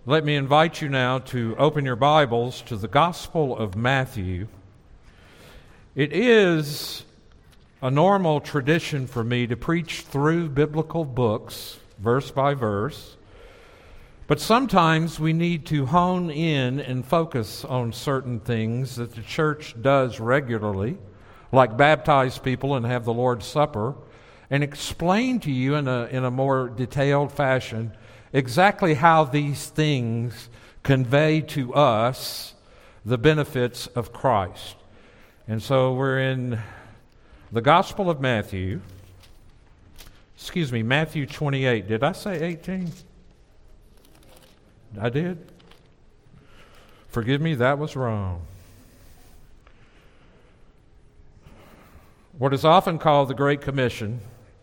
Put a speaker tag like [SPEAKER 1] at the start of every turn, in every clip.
[SPEAKER 1] Let me invite you now to open your Bibles to the Gospel of Matthew. It is a normal tradition for me to preach through biblical books, verse by verse, but sometimes we need to hone in and focus on certain things that the church does regularly, like baptize people and have the Lord's Supper, and explain to you in a more detailed fashion exactly how these things convey to us the benefits of Christ. And so we're in the Gospel of Matthew. Matthew 28. Did I say 18? I did? Forgive me, that was wrong. What is often called the Great Commission.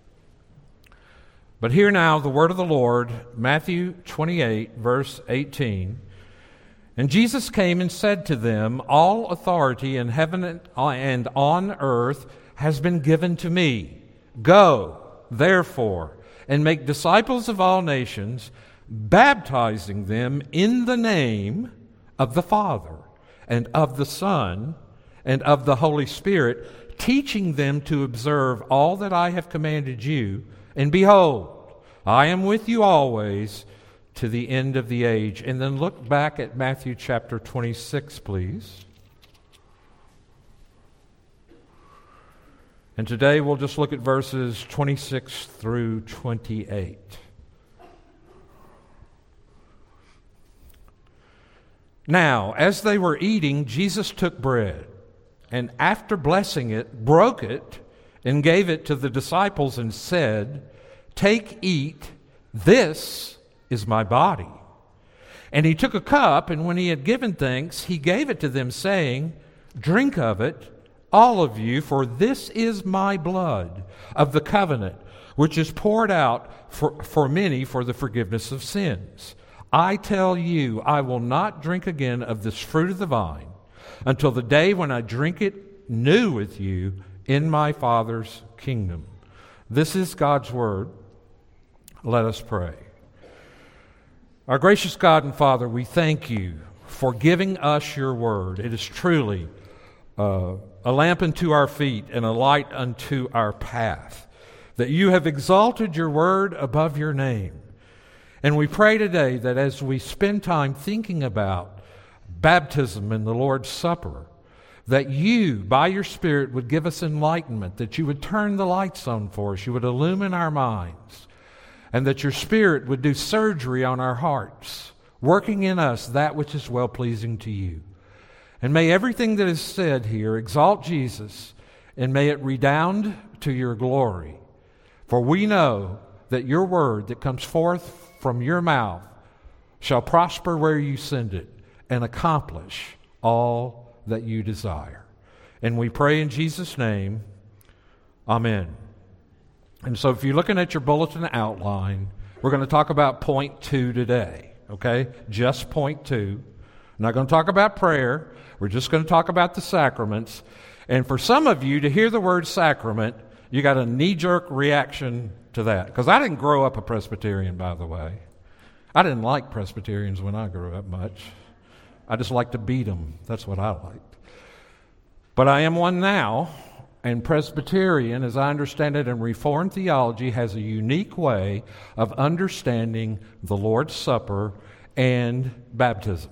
[SPEAKER 1] But hear now the word of the Lord, Matthew 28, verse 18. And Jesus came and said to them, All authority in heaven and on earth has been given to me. Go, therefore, and make disciples of all nations, baptizing them in the name of the Father, and of the Son, and of the Holy Spirit, teaching them to observe all that I have commanded you. And behold, I am with you always to the end of the age. And then look back at Matthew chapter 26, please. And today we'll just look at verses 26 through 28. Now, as they were eating, Jesus took bread, and after blessing it, broke it, and gave it to the disciples and said, Take, eat, this is my body. And he took a cup, and when he had given thanks, he gave it to them, saying, Drink of it, all of you, for this is my blood of the covenant, which is poured out for many for the forgiveness of sins. I tell you, I will not drink again of this fruit of the vine until the day when I drink it new with you in my Father's kingdom. This is God's word. Let us pray. Our gracious God and Father, we thank you for giving us your word. It is truly a lamp unto our feet and a light unto our path, that you have exalted your word above your name. And we pray today that as we spend time thinking about baptism and the Lord's Supper, that you, by your Spirit, would give us enlightenment, that you would turn the lights on for us, you would illumine our minds, and that your Spirit would do surgery on our hearts, working in us that which is well-pleasing to you. And may everything that is said here exalt Jesus, and may it redound to your glory. For we know that your word that comes forth from your mouth shall prosper where you send it, and accomplish all that you desire. And we pray in Jesus' name, amen. And so if you're looking at your bulletin outline, we're going to talk about point 2 today, okay? Just point 2. I'm not going to talk about prayer. We're just going to talk about the sacraments. And for some of you, to hear the word sacrament, you got a knee-jerk reaction to that. Because I didn't grow up a Presbyterian, by the way. I didn't like Presbyterians when I grew up much. I just liked to beat them. That's what I liked. But I am one now, and Presbyterian, as I understand it in Reformed theology, has a unique way of understanding the Lord's Supper and baptism.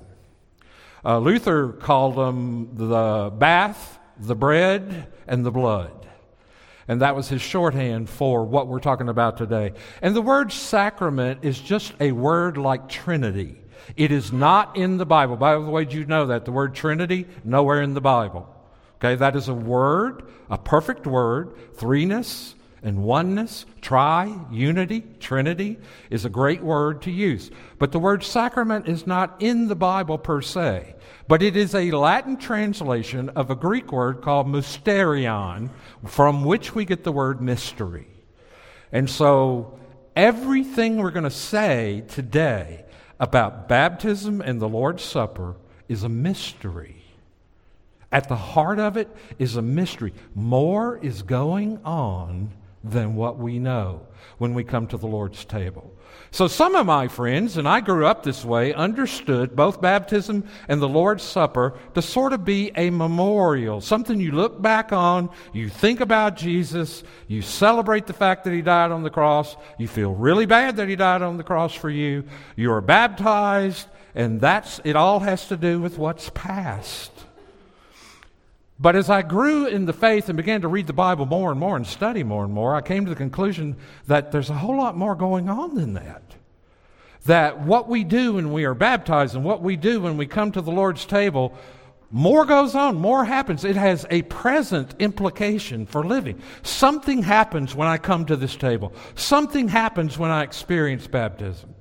[SPEAKER 1] Luther called them the bath, the bread, and the blood. And that was his shorthand for what we're talking about today. And the word sacrament is just a word like Trinity. It is not in the Bible. By the way, did you know that? The word Trinity, nowhere in the Bible. Okay, that is a word, a perfect word. Threeness and oneness, unity, Trinity is a great word to use. But the word sacrament is not in the Bible per se. But it is a Latin translation of a Greek word called mysterion, from which we get the word mystery. And so everything we're going to say today about baptism and the Lord's Supper is a mystery. At the heart of it is a mystery. More is going on than what we know when we come to the Lord's table. So some of my friends, and I grew up this way, understood both baptism and the Lord's Supper to sort of be a memorial, something you look back on, you think about Jesus, you celebrate the fact that He died on the cross, you feel really bad that He died on the cross for you, you are baptized, and it all has to do with what's past. But as I grew in the faith and began to read the Bible more and more and study more and more, I came to the conclusion that there's a whole lot more going on than that. That what we do when we are baptized and what we do when we come to the Lord's table, more goes on, more happens. It has a present implication for living. Something happens when I come to this table. Something happens when I experience baptism.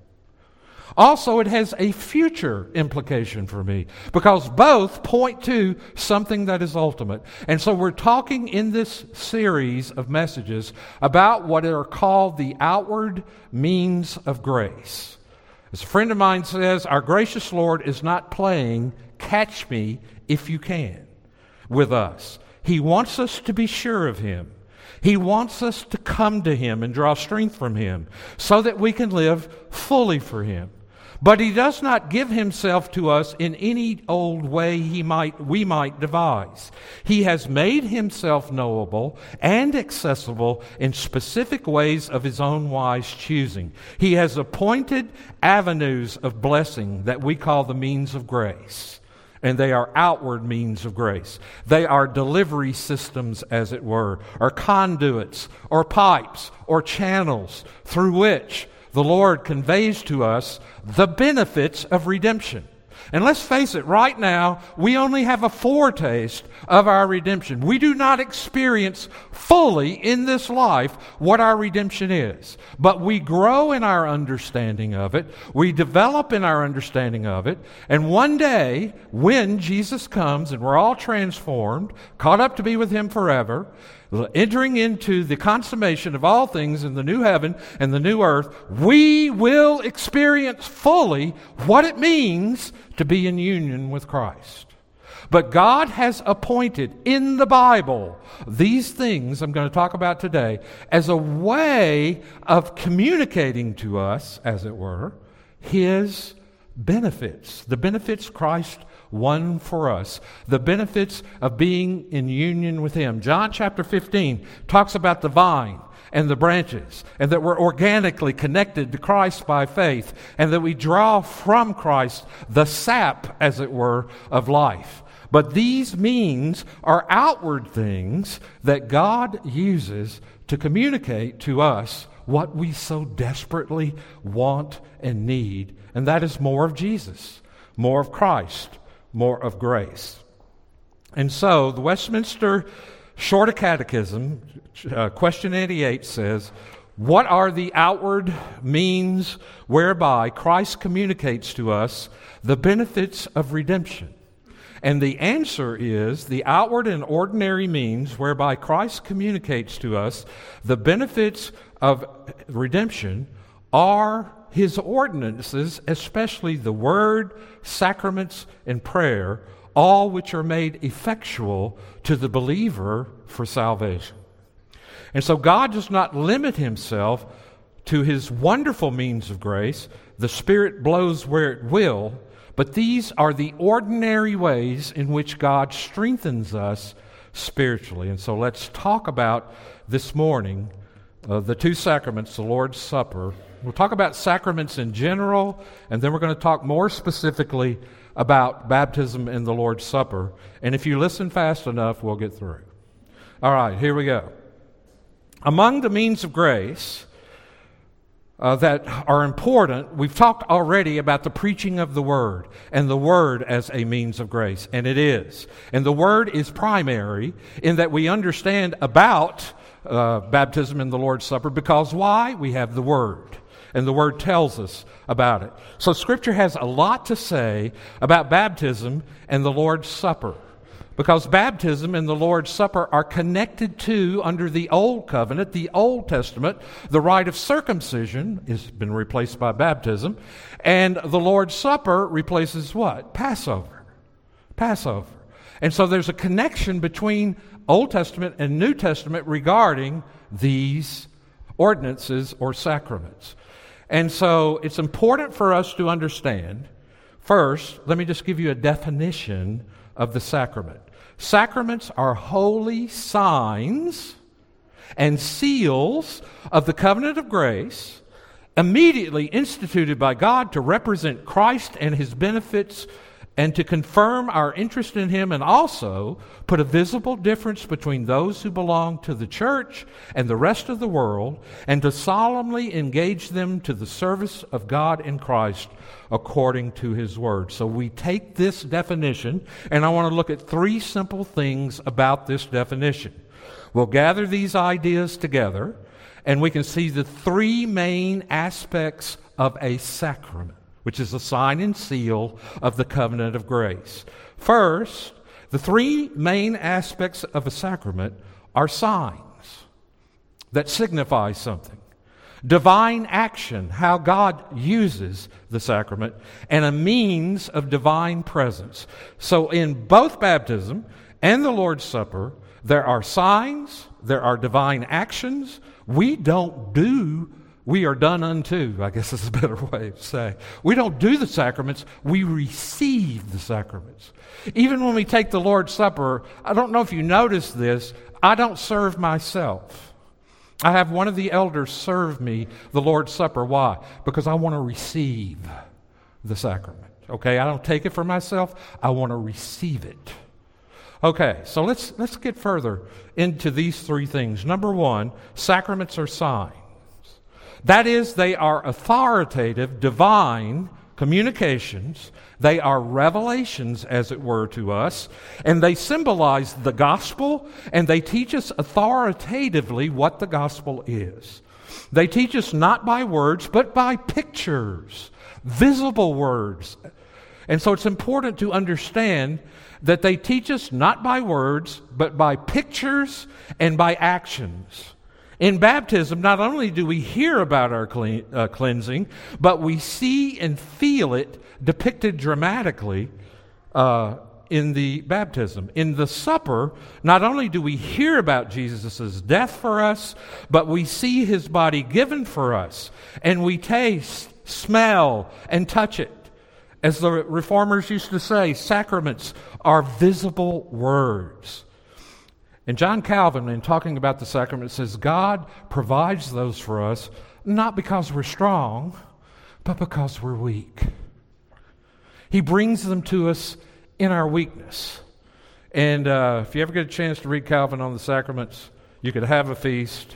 [SPEAKER 1] Also, it has a future implication for me because both point to something that is ultimate. And so we're talking in this series of messages about what are called the outward means of grace. As a friend of mine says, our gracious Lord is not playing catch me if you can with us. He wants us to be sure of Him. He wants us to come to Him and draw strength from Him so that we can live fully for Him. But He does not give Himself to us in any old way we might devise. He has made Himself knowable and accessible in specific ways of His own wise choosing. He has appointed avenues of blessing that we call the means of grace. And they are outward means of grace. They are delivery systems, as it were, or conduits, or pipes, or channels through which the Lord conveys to us the benefits of redemption. And let's face it, right now, we only have a foretaste of our redemption. We do not experience fully in this life what our redemption is. But we grow in our understanding of it. We develop in our understanding of it. And one day, when Jesus comes and we're all transformed, caught up to be with Him forever, entering into the consummation of all things in the new heaven and the new earth, we will experience fully what it means to be in union with Christ. But God has appointed in the Bible these things I'm going to talk about today as a way of communicating to us, as it were, His benefits, the benefits Christ won for us, the benefits of being in union with Him. John chapter 15 talks about the vine and the branches, and that we're organically connected to Christ by faith, and that we draw from Christ the sap, as it were, of life. But these means are outward things that God uses to communicate to us what we so desperately want and need, and that is more of Jesus, more of Christ, more of grace. And so the Westminster Shorter Catechism, question 88 says, what are the outward means whereby Christ communicates to us the benefits of redemption? And the answer is the outward and ordinary means whereby Christ communicates to us the benefits of redemption are His ordinances, especially the Word, sacraments, and prayer, all which are made effectual to the believer for salvation. And so God does not limit Himself to His wonderful means of grace. The Spirit blows where it will, but these are the ordinary ways in which God strengthens us spiritually. And so let's talk about this morning the two sacraments, the Lord's Supper. We'll talk about sacraments in general, and then we're going to talk more specifically about baptism and the Lord's Supper. And if you listen fast enough, we'll get through. All right, here we go. Among the means of grace that are important, we've talked already about the preaching of the Word, and the Word as a means of grace, and it is. And the Word is primary in that we understand about baptism and the Lord's Supper because why? We have the Word. And the Word tells us about it. So Scripture has a lot to say about baptism and the Lord's Supper. Because baptism and the Lord's Supper are connected to, under the Old Covenant, the Old Testament, the rite of circumcision has been replaced by baptism. And the Lord's Supper replaces what? Passover. And so there's a connection between Old Testament and New Testament regarding these ordinances or sacraments. And so it's important for us to understand. First, let me just give you a definition of the sacrament. Sacraments are holy signs and seals of the covenant of grace immediately instituted by God to represent Christ and His benefits and to confirm our interest in Him, and also put a visible difference between those who belong to the church and the rest of the world, and to solemnly engage them to the service of God in Christ according to His Word. So we take this definition, and I want to look at three simple things about this definition. We'll gather these ideas together, and we can see the three main aspects of a sacrament, which is a sign and seal of the covenant of grace. First, the three main aspects of a sacrament are signs that signify something, divine action, how God uses the sacrament, and a means of divine presence. So in both baptism and the Lord's Supper, there are signs, there are divine actions. We are done unto, I guess is a better way to say. We don't do the sacraments, we receive the sacraments. Even when we take the Lord's Supper, I don't know if you notice this, I don't serve myself. I have one of the elders serve me the Lord's Supper. Why? Because I want to receive the sacrament. Okay, I don't take it for myself, I want to receive it. Okay, so let's get further into these three things. Number one, sacraments are signs. That is, they are authoritative, divine communications. They are revelations, as it were, to us, and they symbolize the gospel, and they teach us authoritatively what the gospel is. They teach us not by words, but by pictures, visible words. And so it's important to understand that they teach us not by words, but by pictures and by actions. In baptism, not only do we hear about our cleansing, but we see and feel it depicted dramatically in the baptism. In the supper, not only do we hear about Jesus' death for us, but we see His body given for us, and we taste, smell, and touch it. As the Reformers used to say, sacraments are visible words. And John Calvin, in talking about the sacrament, says God provides those for us not because we're strong, but because we're weak. He brings them to us in our weakness. And if you ever get a chance to read Calvin on the sacraments, you could have a feast.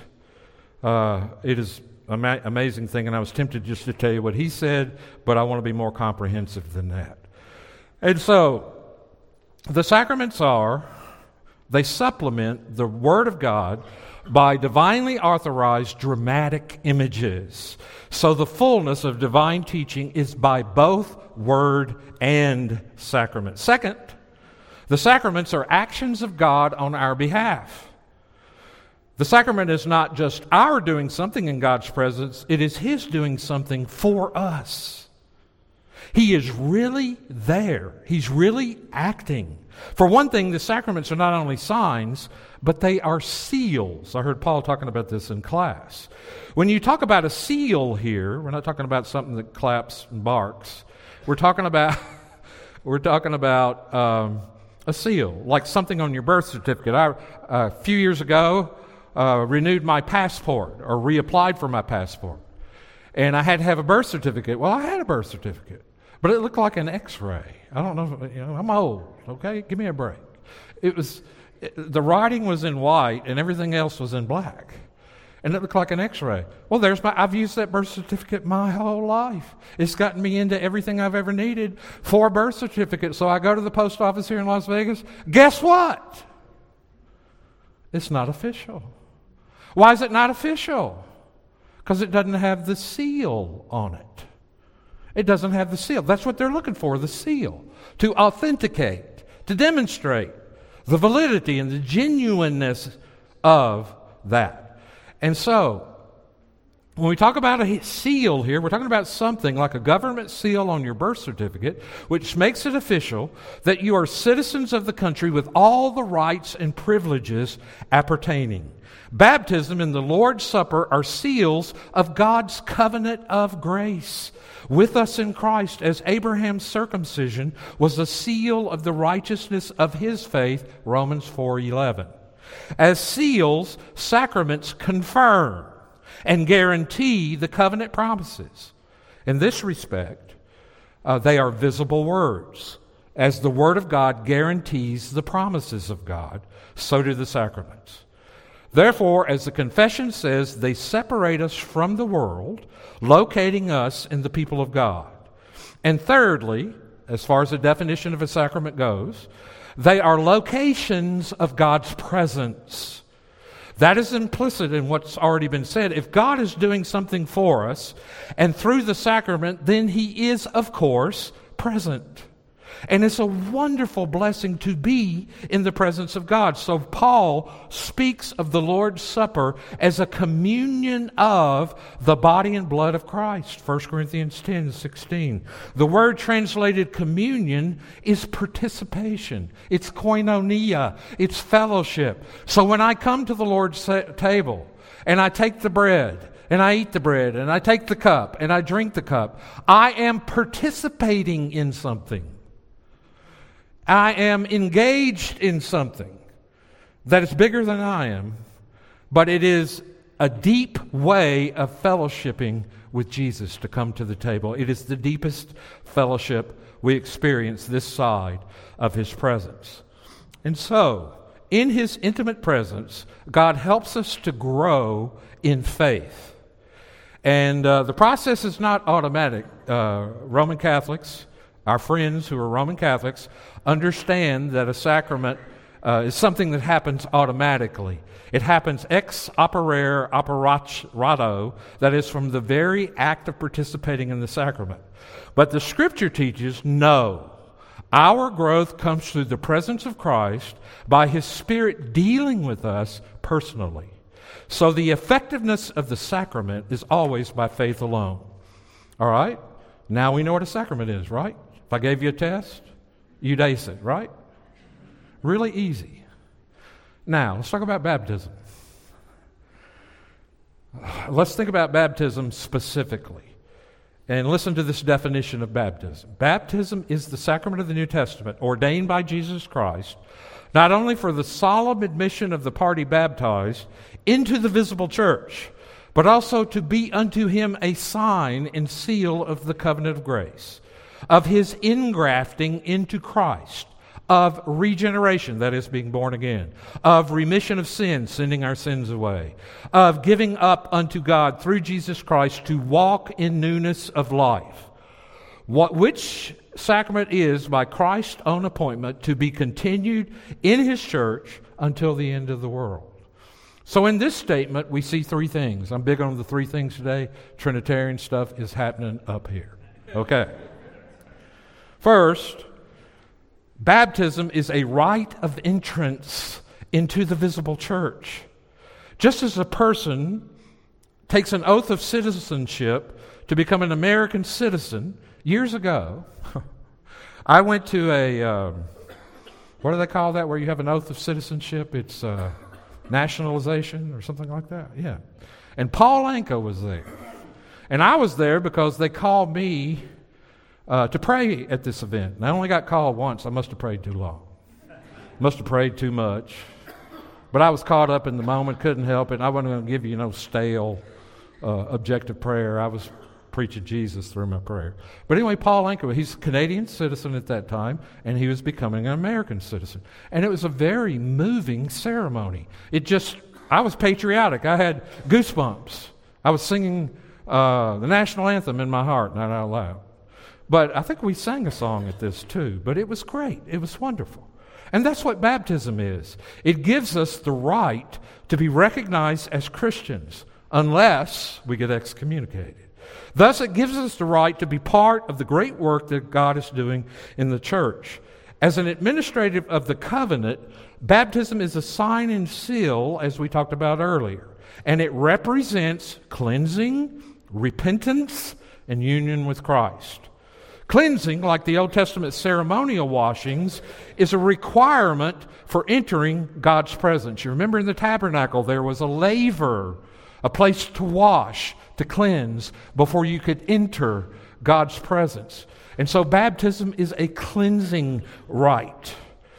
[SPEAKER 1] It is an amazing thing, and I was tempted just to tell you what he said, but I want to be more comprehensive than that. And so, the sacraments they supplement the Word of God by divinely authorized dramatic images. So the fullness of divine teaching is by both Word and sacrament. Second, the sacraments are actions of God on our behalf. The sacrament is not just our doing something in God's presence, it is His doing something for us. He is really there. He's really acting. For one thing, the sacraments are not only signs, but they are seals. I heard Paul talking about this in class. When you talk about a seal here, we're not talking about something that claps and barks. We're talking about a seal, like something on your birth certificate. A few years ago, renewed my passport or reapplied for my passport. And I had to have a birth certificate. Well, I had a birth certificate, but it looked like an X-ray. I don't know, I'm old, okay? Give me a break. The writing was in white and everything else was in black. And it looked like an X-ray. Well, I've used that birth certificate my whole life. It's gotten me into everything I've ever needed for a birth certificate. So I go to the post office here in Las Vegas. Guess what? It's not official. Why is it not official? Because it doesn't have the seal on it. It doesn't have the seal. That's what they're looking for, the seal. To authenticate, to demonstrate the validity and the genuineness of that. And so, When we talk about a seal here, we're talking about something like a government seal on your birth certificate, which makes it official that you are citizens of the country with all the rights and privileges appertaining. Baptism and the Lord's Supper are seals of God's covenant of grace with us in Christ, as Abraham's circumcision was a seal of the righteousness of his faith, Romans 4:11. As seals, sacraments confirm and guarantee the covenant promises. In this respect, they are visible words. As the Word of God guarantees the promises of God, so do the sacraments. Therefore, as the confession says, they separate us from the world, locating us in the people of God. And thirdly, as far as the definition of a sacrament goes, they are locations of God's presence. That is implicit in what's already been said. If God is doing something for us, and through the sacrament, then He is, of course, present. And it's a wonderful blessing to be in the presence of God. So Paul speaks of the Lord's Supper as a communion of the body and blood of Christ, 1 Corinthians 10:16. The word translated communion is participation. It's koinonia. It's fellowship. So when I come to the Lord's table and I take the bread, and I eat the bread, and I take the cup, and I drink the cup, I am participating in something. I am engaged in something that is bigger than I am, but it is a deep way of fellowshipping with Jesus to come to the table. It is the deepest fellowship we experience this side of His presence. And so, in His intimate presence, God helps us to grow in faith. And the process is not automatic. Roman Catholics, our friends who are Roman Catholics, understand that a sacrament is something that happens automatically. It happens ex operare operato, that is, from the very act of participating in the sacrament. But the Scripture teaches, no. Our growth comes through the presence of Christ by His Spirit dealing with us personally. So the effectiveness of the sacrament is always by faith alone. All right? Now we know what a sacrament is, right? If I gave you a test, you'd ace it, right? Really easy. Now, let's talk about baptism. Let's think about baptism specifically. And listen to this definition of baptism. Baptism is the sacrament of the New Testament ordained by Jesus Christ, not only for the solemn admission of the party baptized into the visible church, but also to be unto him a sign and seal of the covenant of grace, of his ingrafting into Christ, of regeneration, that is, being born again, of remission of sins, sending our sins away, of giving up unto God through Jesus Christ to walk in newness of life. Which sacrament is, by Christ's own appointment, to be continued in His church until the end of the world. So in this statement, we see three things. I'm big on the three things today. Trinitarian stuff is happening up here. Okay. First, baptism is a rite of entrance into the visible church. Just as a person takes an oath of citizenship to become an American citizen, years ago, I went to a, what do they call that, where you have an oath of citizenship? It's nationalization or something like that. Yeah. And Paul Anka was there. And I was there because they called me to pray at this event. And I only got called once. I must have prayed too long. Must have prayed too much. But I was caught up in the moment, couldn't help it. I wasn't going to give you no stale, objective prayer. I was preaching Jesus through my prayer. But anyway, Paul Anka, he's a Canadian citizen at that time, and he was becoming an American citizen. And it was a very moving ceremony. I was patriotic. I had goosebumps. I was singing the national anthem in my heart, not out loud. But I think we sang a song at this too. But it was great. It was wonderful. And that's what baptism is. It gives us the right to be recognized as Christians unless we get excommunicated. Thus, it gives us the right to be part of the great work that God is doing in the church. As an administrative of the covenant, baptism is a sign and seal, as we talked about earlier. and it represents cleansing, repentance, and union with Christ. Cleansing, like the Old Testament ceremonial washings, is a requirement for entering God's presence. You remember in the tabernacle there was a laver, a place to wash, to cleanse, before you could enter God's presence. And so baptism is a cleansing rite.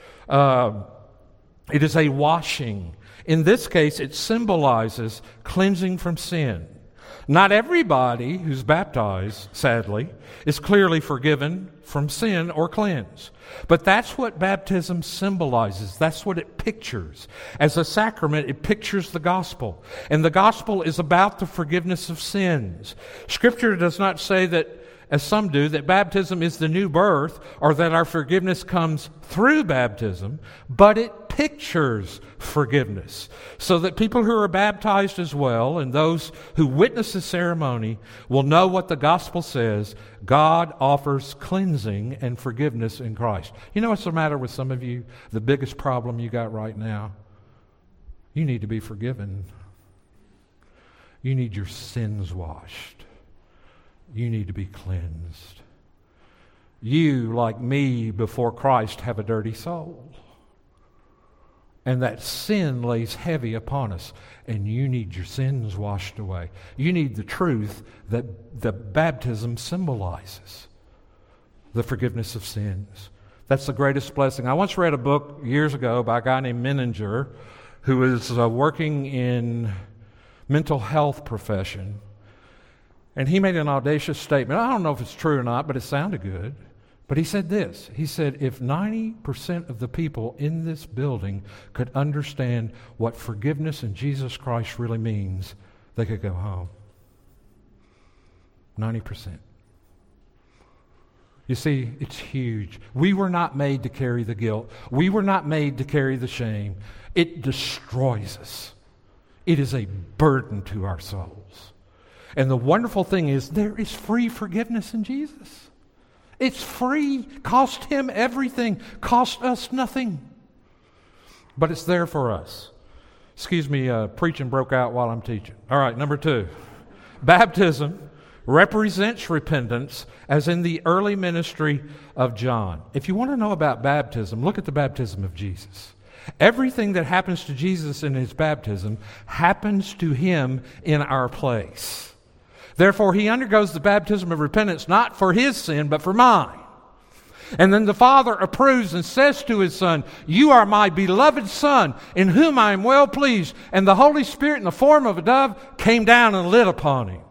[SPEAKER 1] It is a washing. In this case, it symbolizes cleansing from sin. Not everybody who's baptized, sadly, is clearly forgiven from sin or cleansed. But that's what baptism symbolizes. That's what it pictures. As a sacrament, it pictures the gospel. And the gospel is about the forgiveness of sins. Scripture does not say that, as some do, that baptism is the new birth or that our forgiveness comes through baptism, but it pictures forgiveness so that people who are baptized as well and those who witness the ceremony will know what the gospel says. God offers cleansing and forgiveness in Christ. You know what's the matter with some of you? The biggest problem you got right now? You need to be forgiven. You need your sins washed. You need to be cleansed. You, like me before Christ, have a dirty soul. And that sin lays heavy upon us. And you need your sins washed away. You need the truth that the baptism symbolizes. The forgiveness of sins. That's the greatest blessing. I once read a book years ago by a guy named Menninger who was working in mental health profession. And he made an audacious statement. I don't know if it's true or not, but it sounded good. But he said this. He said, if 90% of the people in this building could understand what forgiveness in Jesus Christ really means, they could go home. 90%. You see, it's huge. We were not made to carry the guilt. We were not made to carry the shame. It destroys us. It is a burden to our souls. And the wonderful thing is there is free forgiveness in Jesus. It's free. Cost him everything. Cost us nothing. But it's there for us. Excuse me, preaching broke out while I'm teaching. All right, number 2. Baptism represents repentance as in the early ministry of John. If you want to know about baptism, look at the baptism of Jesus. Everything that happens to Jesus in his baptism happens to him in our place. Therefore, he undergoes the baptism of repentance not for his sin, but for mine. And then the Father approves and says to his Son, you are my beloved Son, in whom I am well pleased. And the Holy Spirit, in the form of a dove, came down and lit upon him.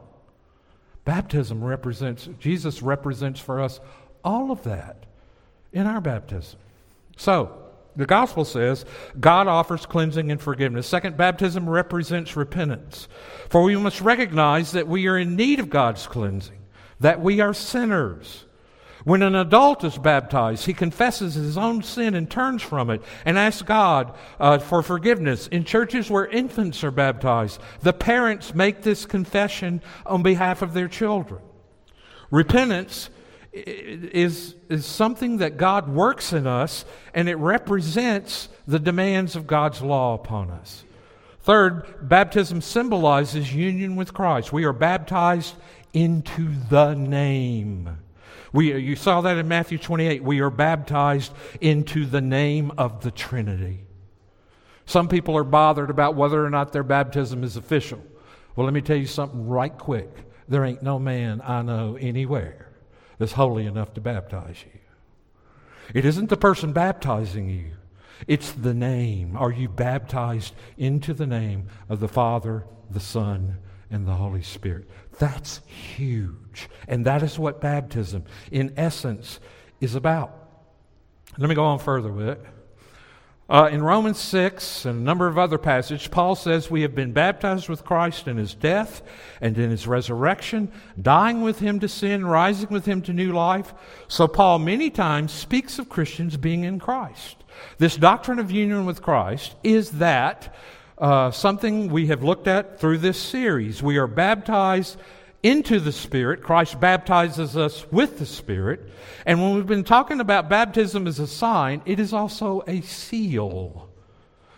[SPEAKER 1] Jesus represents for us all of that in our baptism. So, the gospel says God offers cleansing and forgiveness. Second, baptism represents repentance. For we must recognize that we are in need of God's cleansing, that we are sinners. When an adult is baptized, he confesses his own sin and turns from it and asks God for forgiveness. In churches where infants are baptized, the parents make this confession on behalf of their children. Repentance is something that God works in us, and it represents the demands of God's law upon us. Third, baptism symbolizes union with Christ. We are baptized into the name. You saw that in Matthew 28. We are baptized into the name of the Trinity. Some people are bothered about whether or not their baptism is official. Well, let me tell you something right quick. There ain't no man I know anywhere that's holy enough to baptize you. It isn't the person baptizing you. It's the name. Are you baptized into the name of the Father, the Son, and the Holy Spirit? That's huge. And that is what baptism, in essence, is about. Let me go on further with it. In Romans 6 and a number of other passages, Paul says we have been baptized with Christ in his death and in his resurrection, dying with him to sin, rising with him to new life. So Paul many times speaks of Christians being in Christ. This doctrine of union with Christ is that something we have looked at through this series. We are baptized into the Spirit. Christ baptizes us with the Spirit. And when we've been talking about baptism as a sign, it is also a seal.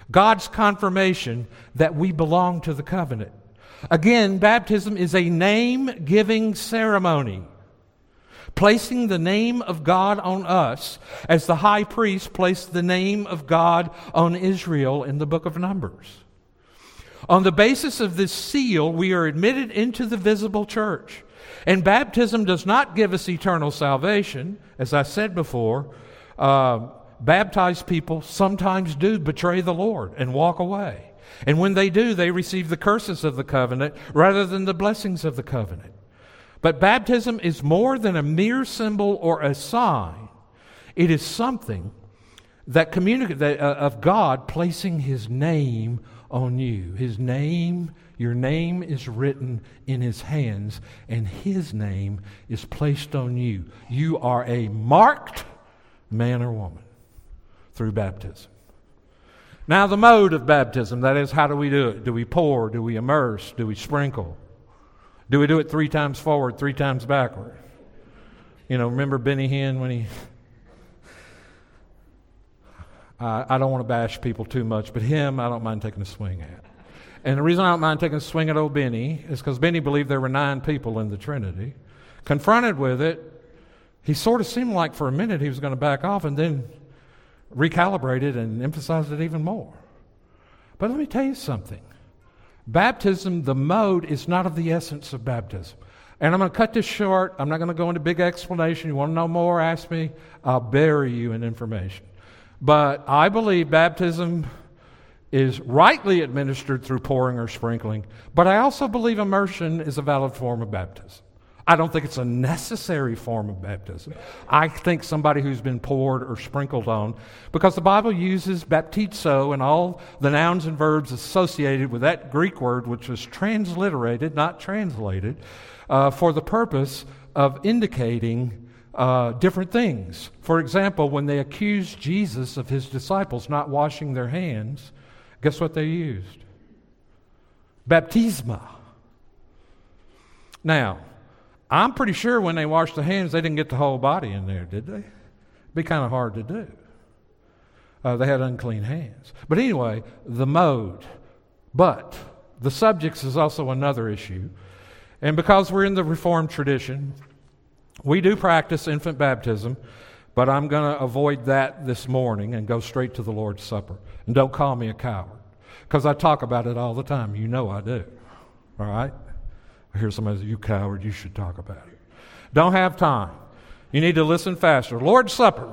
[SPEAKER 1] God's confirmation that we belong to the covenant. Again, baptism is a name-giving ceremony, placing the name of God on us as the high priest placed the name of God on Israel in the book of Numbers. On the basis of this seal, we are admitted into the visible church. And baptism does not give us eternal salvation. As I said before, baptized people sometimes do betray the Lord and walk away. And when they do, they receive the curses of the covenant rather than the blessings of the covenant. But baptism is more than a mere symbol or a sign. It is something that communicates of God placing His name on you. His name, your name is written in His hands, and His name is placed on you. You are a marked man or woman through baptism. Now, the mode of baptism, that is, how do we do it? Do we pour? Do we immerse? Do we sprinkle? Do we do it 3 times forward, 3 times backward? You know, remember Benny Hinn when he... I don't want to bash people too much, but him, I don't mind taking a swing at. And the reason I don't mind taking a swing at old Benny is because Benny believed there were 9 people in the Trinity. Confronted with it, he sort of seemed like for a minute he was going to back off and then recalibrated and emphasized it even more. But let me tell you something. Baptism, the mode, is not of the essence of baptism. And I'm going to cut this short. I'm not going to go into big explanation. You want to know more, ask me. I'll bury you in information. But I believe baptism is rightly administered through pouring or sprinkling. But I also believe immersion is a valid form of baptism. I don't think it's a necessary form of baptism. I think somebody who's been poured or sprinkled on, because the Bible uses baptizo and all the nouns and verbs associated with that Greek word, which was transliterated, not translated, for the purpose of indicating different things. For example, when they accused Jesus of His disciples not washing their hands, guess what they used? Baptisma. Now, I'm pretty sure when they washed their hands, they didn't get the whole body in there, did they? It'd be kind of hard to do. They had unclean hands. But anyway, the mode. But the subjects is also another issue. And because we're in the Reformed tradition, we do practice infant baptism, but I'm going to avoid that this morning and go straight to the Lord's Supper. And don't call me a coward, because I talk about it all the time. You know I do. All right? I hear somebody say, "You coward, you should talk about it." Don't have time. You need to listen faster. Lord's Supper.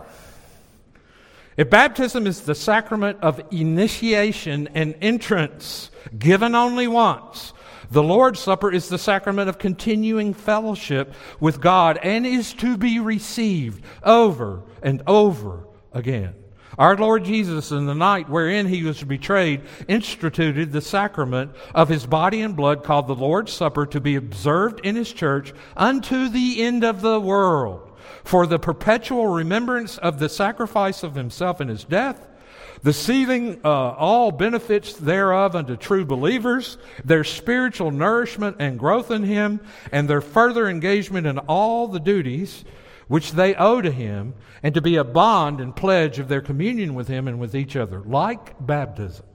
[SPEAKER 1] If baptism is the sacrament of initiation and entrance, given only once, the Lord's Supper is the sacrament of continuing fellowship with God and is to be received over and over again. Our Lord Jesus, in the night wherein He was betrayed, instituted the sacrament of His body and blood called the Lord's Supper to be observed in His church unto the end of the world, for the perpetual remembrance of the sacrifice of Himself in His death, the sealing all benefits thereof unto true believers, their spiritual nourishment and growth in Him, and their further engagement in all the duties which they owe to Him, and to be a bond and pledge of their communion with Him and with each other, like baptism.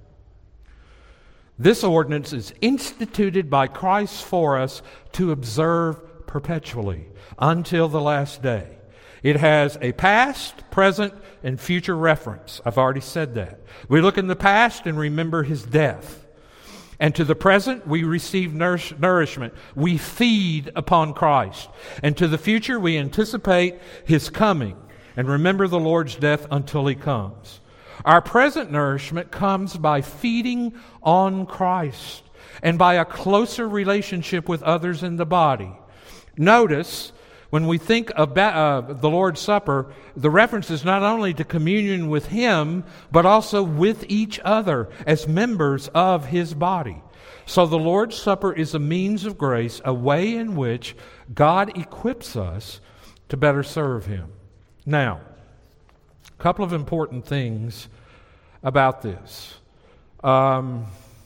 [SPEAKER 1] This ordinance is instituted by Christ for us to observe perpetually until the last day. It has a past, present, and future reference. I've already said that. We look in the past and remember His death. And to the present, we receive nourishment. We feed upon Christ. And to the future, we anticipate His coming and remember the Lord's death until He comes. Our present nourishment comes by feeding on Christ and by a closer relationship with others in the body. Notice, when we think of the Lord's Supper, the reference is not only to communion with Him, but also with each other as members of His body. So the Lord's Supper is a means of grace, a way in which God equips us to better serve Him. Now, a couple of important things about this. When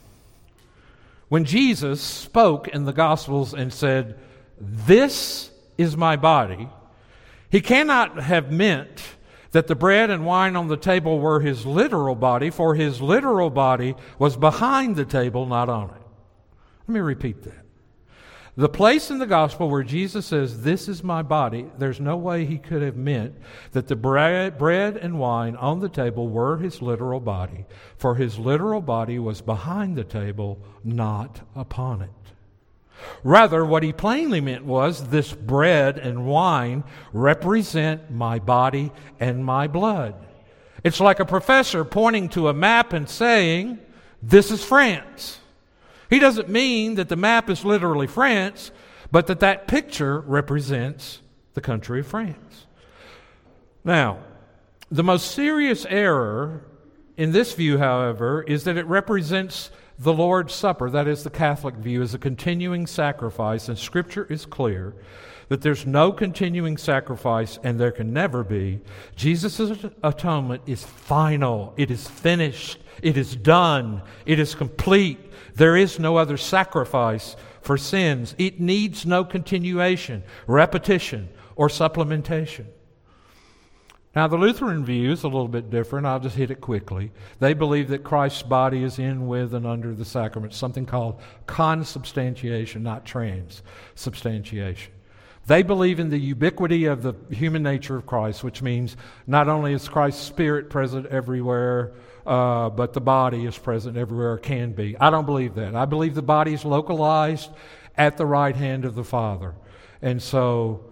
[SPEAKER 1] Jesus spoke in the Gospels and said, "This is my body," He cannot have meant that the bread and wine on the table were his literal body, for his literal body was behind the table, not on it. Let me repeat that. The place in the gospel where Jesus says, "This is my body," there's no way he could have meant that the bread and wine on the table were his literal body, for his literal body was behind the table, not upon it. Rather, what he plainly meant was, this bread and wine represent my body and my blood. It's like a professor pointing to a map and saying, "This is France." He doesn't mean that the map is literally France, but that picture represents the country of France. Now, the most serious error in this view, however, is that it represents the Lord's Supper, that is the Catholic view, as a continuing sacrifice, and Scripture is clear that there's no continuing sacrifice, and there can never be. Jesus' atonement is final. It is finished. It is done. It is complete. There is no other sacrifice for sins. It needs no continuation, repetition, or supplementation. Now, the Lutheran view is a little bit different. I'll just hit it quickly. They believe that Christ's body is in, with, and under the sacrament, something called consubstantiation, not transubstantiation. They believe in the ubiquity of the human nature of Christ, which means not only is Christ's spirit present everywhere, but the body is present everywhere, or can be. I don't believe that. I believe the body is localized at the right hand of the Father. And so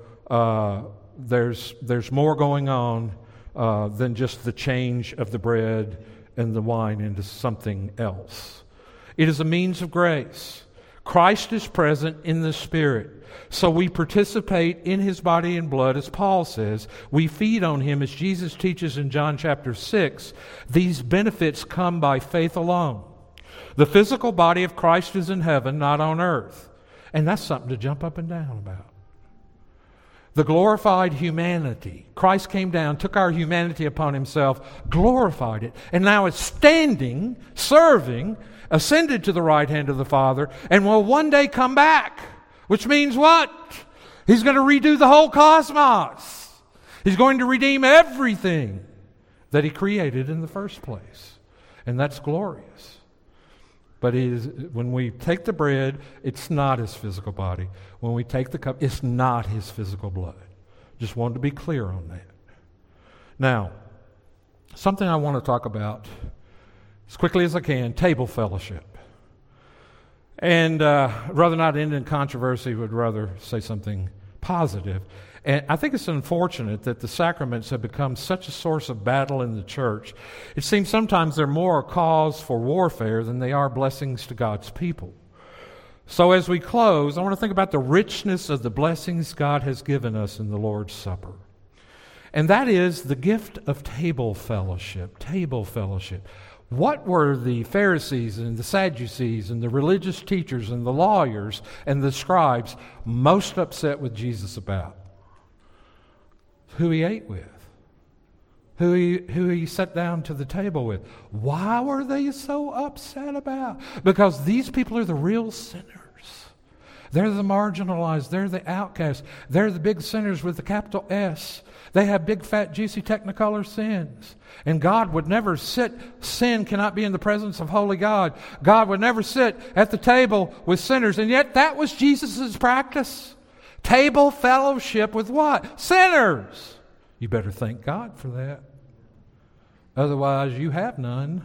[SPEAKER 1] there's more going on than just the change of the bread and the wine into something else. It is a means of grace. Christ is present in the Spirit. So we participate in His body and blood, as Paul says. We feed on Him, as Jesus teaches in John chapter 6. These benefits come by faith alone. The physical body of Christ is in heaven, not on earth. And that's something to jump up and down about. The glorified humanity. Christ came down, took our humanity upon Himself, glorified it, and now is standing, serving, ascended to the right hand of the Father, and will one day come back. Which means what? He's going to redo the whole cosmos. He's going to redeem everything that He created in the first place. And that's glorious. But when we take the bread, it's not His physical body. When we take the cup, it's not His physical blood. Just wanted to be clear on that. Now, something I want to talk about as quickly as I can, table fellowship. And rather not end in controversy, would rather say something positive. And I think it's unfortunate that the sacraments have become such a source of battle in the church. It seems sometimes they're more a cause for warfare than they are blessings to God's people. So as we close, I want to think about the richness of the blessings God has given us in the Lord's Supper. And that is the gift of table fellowship. Table fellowship. What were the Pharisees and the Sadducees and the religious teachers and the lawyers and the scribes most upset with Jesus about? Who He ate with. Who he sat down to the table with. Why were they so upset about? Because these people are the real sinners. They're the marginalized. They're the outcasts. They're the big sinners with the capital S. They have big, fat, juicy Technicolor sins. And God would never sit. Sin cannot be in the presence of holy God. God would never sit at the table with sinners. And yet that was Jesus' practice. Table fellowship with what? Sinners. You better thank God for that. Otherwise, you have none.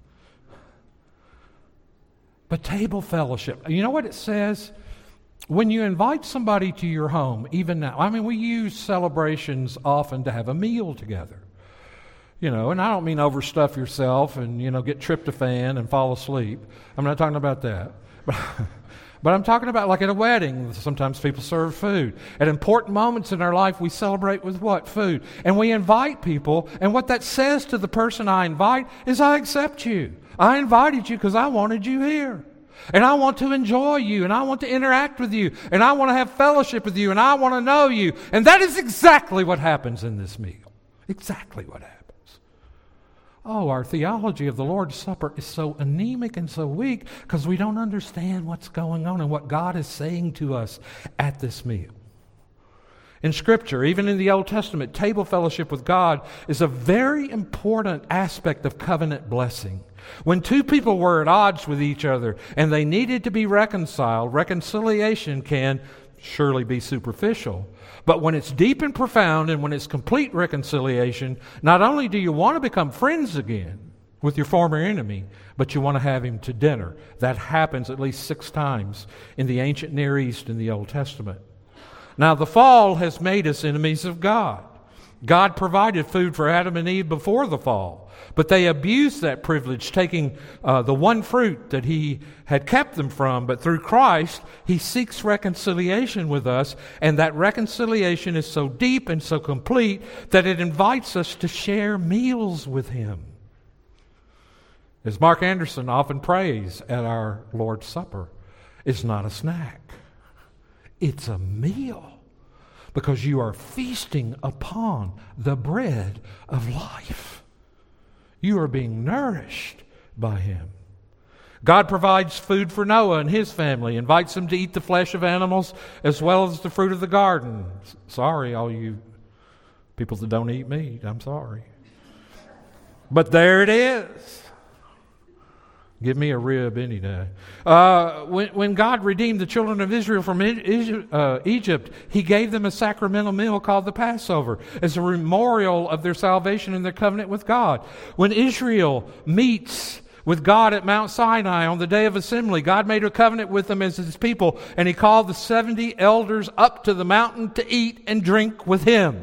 [SPEAKER 1] But table fellowship. You know what it says? When you invite somebody to your home, even now, I mean, we use celebrations often to have a meal together. You know, and I don't mean overstuff yourself and, get tryptophan and fall asleep. I'm not talking about that. But I'm talking about like at a wedding, sometimes people serve food. At important moments in our life, we celebrate with what? Food. And we invite people, and what that says to the person I invite is, I accept you. I invited you because I wanted you here. And I want to enjoy you, and I want to interact with you, and I want to have fellowship with you, and I want to know you. And that is exactly what happens in this meal. Exactly what happens. Oh, our theology of the Lord's Supper is so anemic and so weak because we don't understand what's going on and what God is saying to us at this meal. In Scripture, even in the Old Testament, table fellowship with God is a very important aspect of covenant blessing. When two people were at odds with each other and they needed to be reconciled, reconciliation can surely be superficial. But when it's deep and profound and when it's complete reconciliation, not only do you want to become friends again with your former enemy, but you want to have him to dinner. That happens at least 6 times in the ancient Near East in the Old Testament. Now, the fall has made us enemies of God. God provided food for Adam and Eve before the fall, but they abused that privilege, taking the one fruit that He had kept them from. But through Christ, He seeks reconciliation with us, and that reconciliation is so deep and so complete that it invites us to share meals with Him. As Mark Anderson often prays at our Lord's Supper, it's not a snack. It's a meal, because you are feasting upon the bread of life. You are being nourished by Him. God provides food for Noah and his family, invites them to eat the flesh of animals as well as the fruit of the garden. Sorry, all you people that don't eat meat, I'm sorry. But there it is. Give me a rib any day. When God redeemed the children of Israel from Egypt, He gave them a sacramental meal called the Passover as a memorial of their salvation and their covenant with God. When Israel meets with God at Mount Sinai on the day of assembly, God made a covenant with them as His people, and He called the 70 elders up to the mountain to eat and drink with Him.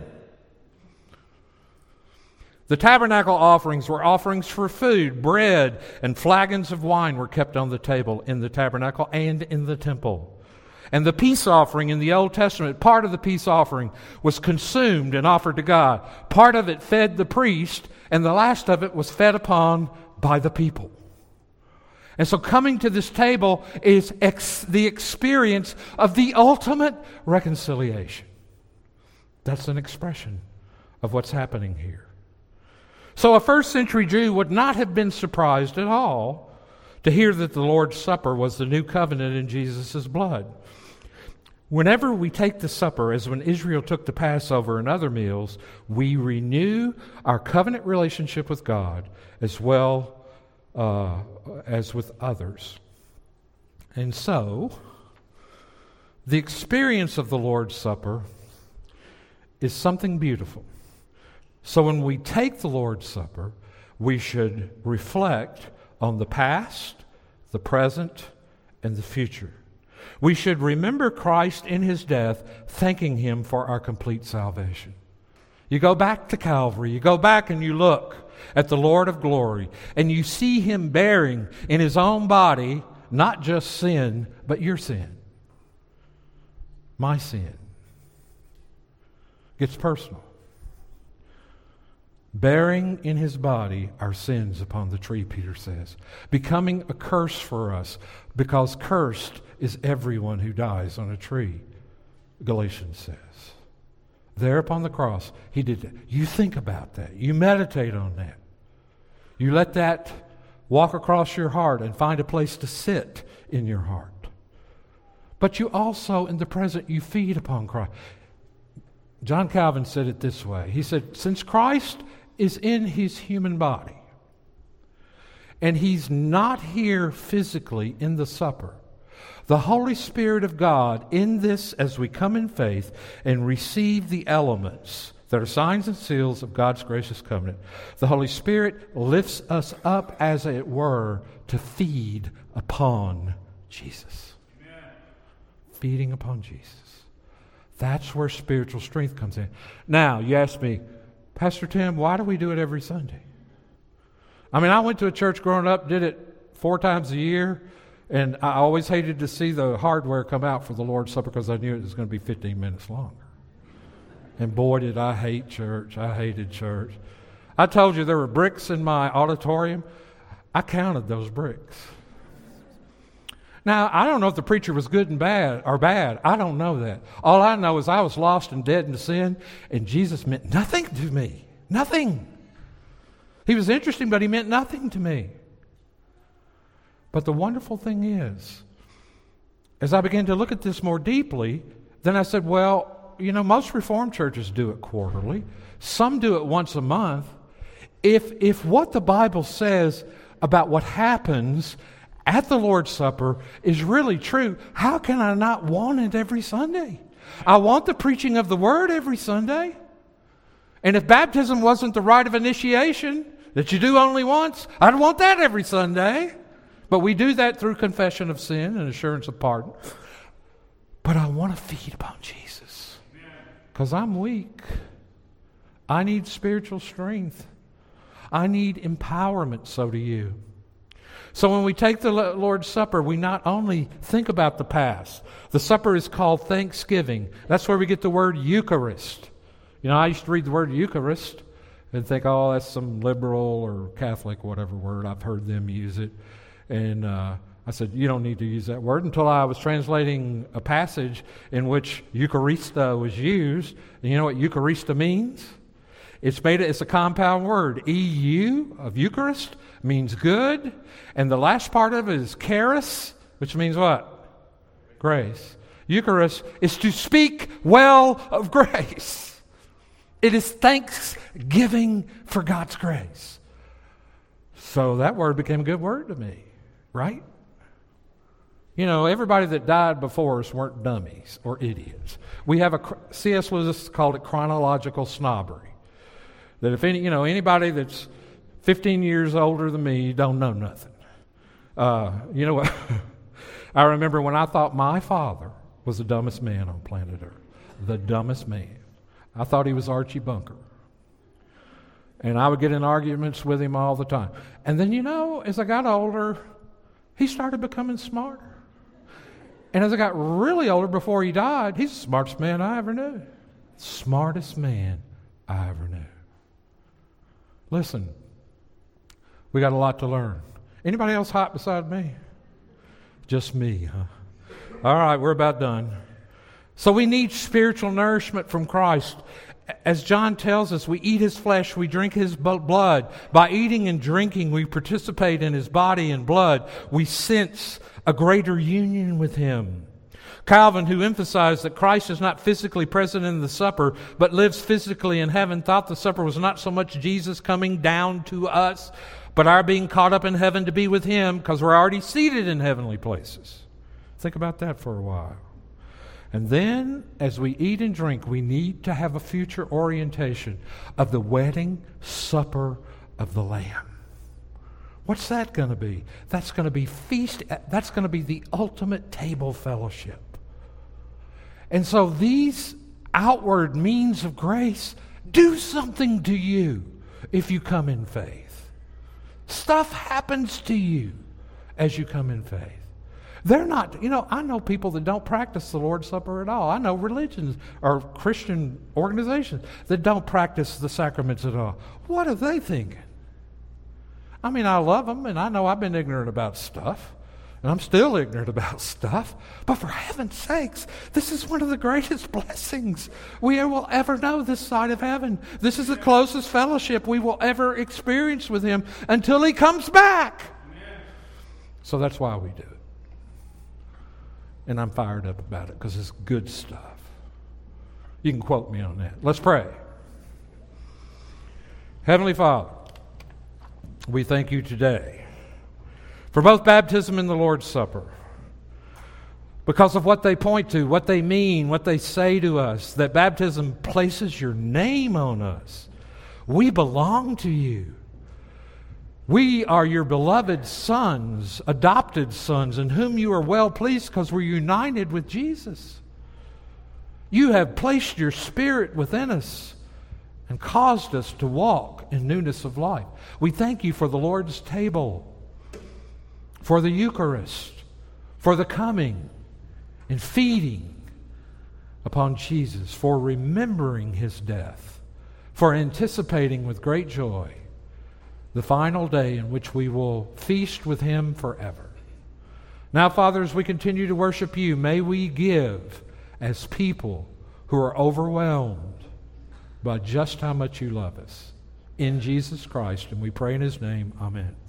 [SPEAKER 1] The tabernacle offerings were offerings for food. Bread and flagons of wine were kept on the table in the tabernacle and in the temple. And the peace offering in the Old Testament, part of the peace offering was consumed and offered to God. Part of it fed the priest, and the last of it was fed upon by the people. And so coming to this table is the experience of the ultimate reconciliation. That's an expression of what's happening here. So a first century Jew would not have been surprised at all to hear that the Lord's Supper was the new covenant in Jesus' blood. Whenever we take the supper, as when Israel took the Passover and other meals, we renew our covenant relationship with God as well as with others. And so, the experience of the Lord's Supper is something beautiful. So when we take the Lord's Supper, we should reflect on the past, the present, and the future. We should remember Christ in His death, thanking Him for our complete salvation. You go back to Calvary, you go back and you look at the Lord of glory, and you see Him bearing in His own body not just sin, but your sin. My sin. Gets personal. Bearing in His body our sins upon the tree, Peter says. Becoming a curse for us, because cursed is everyone who dies on a tree, Galatians says. There upon the cross, He did that. You think about that. You meditate on that. You let that walk across your heart and find a place to sit in your heart. But you also, in the present, you feed upon Christ. John Calvin said it this way. He said, since Christ is in His human body, and He's not here physically in the supper, the Holy Spirit of God in this, as we come in faith and receive the elements that are signs and seals of God's gracious covenant, the Holy Spirit lifts us up, as it were, to feed upon Jesus. Amen. Feeding upon Jesus. That's where spiritual strength comes in. Now, you ask me, Pastor Tim, why do we do it every Sunday? I mean, I went to a church growing up, did it 4 times a year, and I always hated to see the hardware come out for the Lord's Supper because I knew it was going to be 15 minutes longer. And boy, did I hate church. I hated church. I told you there were bricks in my auditorium. I counted those bricks. Now, I don't know if the preacher was good and bad or bad. I don't know that. All I know is I was lost and dead in sin, and Jesus meant nothing to me. Nothing. He was interesting, but He meant nothing to me. But the wonderful thing is, as I began to look at this more deeply, then I said, well, most Reformed churches do it quarterly. Some do it once a month. If what the Bible says about what happens at the Lord's Supper is really true, how can I not want it every Sunday? I want the preaching of the Word every Sunday. And if baptism wasn't the rite of initiation that you do only once, I'd want that every Sunday. But we do that through confession of sin and assurance of pardon. But I want to feed upon Jesus because I'm weak. I need spiritual strength. I need empowerment, so do you. So when we take the Lord's Supper, we not only think about the past. The supper is called Thanksgiving. That's where we get the word Eucharist. I used to read the word Eucharist and think, oh, that's some liberal or Catholic, whatever word. I've heard them use it. And I said, you don't need to use that word, until I was translating a passage in which Eucharista was used. And you know what Eucharista means? It's a compound word. EU of Eucharist means good. And the last part of it is charis, which means what? Grace. Eucharist is to speak well of grace. It is thanksgiving for God's grace. So that word became a good word to me, right? Everybody that died before us weren't dummies or idiots. We have C.S. Lewis called it chronological snobbery. That if anybody that's 15 years older than me don't know nothing. You know what? I remember when I thought my father was the dumbest man on planet Earth. The dumbest man. I thought he was Archie Bunker. And I would get in arguments with him all the time. And then, as I got older, he started becoming smarter. And as I got really older, before he died, he's the smartest man I ever knew. Smartest man I ever knew. Listen, we got a lot to learn. Anybody else hot beside me? Just me, huh? All right, we're about done. So we need spiritual nourishment from Christ. As John tells us, we eat his flesh, we drink his blood. By eating and drinking, we participate in his body and blood. We sense a greater union with him. Calvin, who emphasized that Christ is not physically present in the supper, but lives physically in heaven, thought the supper was not so much Jesus coming down to us, but our being caught up in heaven to be with him, because we're already seated in heavenly places. Think about that for a while. And then, as we eat and drink, we need to have a future orientation of the wedding supper of the Lamb. What's that going to be? That's going to be feast. That's going to be the ultimate table fellowship. And so these outward means of grace do something to you if you come in faith. Stuff happens to you as you come in faith. They're not, I know people that don't practice the Lord's Supper at all. I know religions or Christian organizations that don't practice the sacraments at all. What are they thinking? I mean, I love them, and I know I've been ignorant about stuff, and I'm still ignorant about stuff, but for heaven's sakes, this is one of the greatest blessings we will ever know this side of heaven. This is the closest fellowship we will ever experience with him until he comes back. Amen. So that's why we do it. And I'm fired up about it because it's good stuff. You can quote me on that. Let's pray. Heavenly Father, we thank you today for both baptism and the Lord's Supper, because of what they point to, what they mean, what they say to us, that baptism places your name on us. We belong to you. We are your beloved sons, adopted sons, in whom you are well pleased because we're united with Jesus. You have placed your Spirit within us and caused us to walk in newness of life. We thank you for the Lord's table, for the Eucharist, for the coming and feeding upon Jesus, for remembering his death, for anticipating with great joy the final day in which we will feast with him forever. Now, Father, as we continue to worship you, may we give as people who are overwhelmed by just how much you love us. In Jesus Christ, and we pray in his name, amen.